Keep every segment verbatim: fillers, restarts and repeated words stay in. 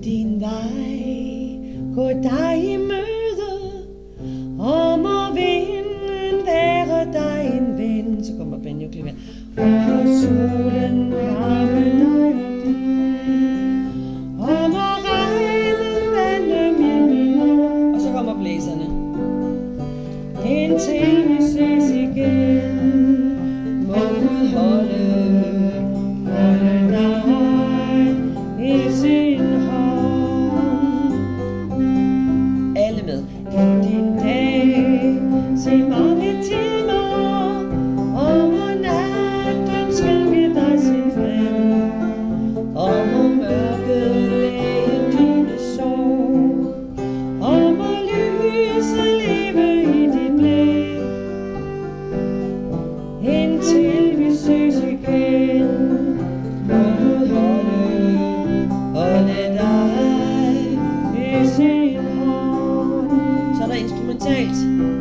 din vej, gå dig i møde, og må vinden være dig en ven. Så kommer Ben jo klippe. Og solen varme dig og din, og må regnen vande min ord. Og så kommer blæserne. Indtil vi ses igen, må Gud holde, holde dig i sin hånd. Alle med. Din dag, se mange timer, og må natten skænke dig sin fred, og må mørket læge dine sår, og må lyset leve i dit blik, indtil vi ses igen, må Gud holde, holde dig i sin hånd. Så er der instrumentalt.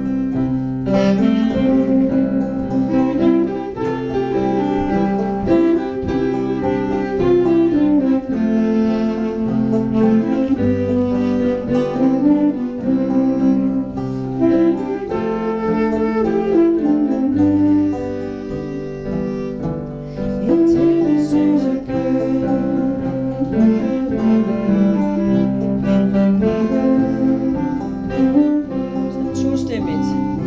Indtil vi ses igen, så tostemmigt.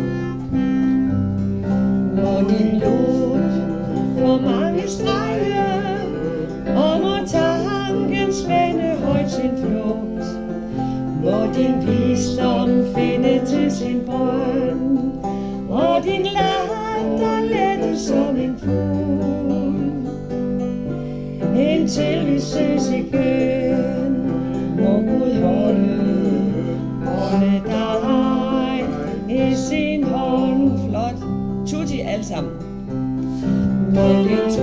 Må din lod for mange streger, og må tanken spænde højt sin flugt. Må din visdom finde til sin brønd, og din latter lette som en fugl. Indtil vi ses igen, må Gud holde, holde dig i sin hånd. Flot. Tutti alle sammen. Må din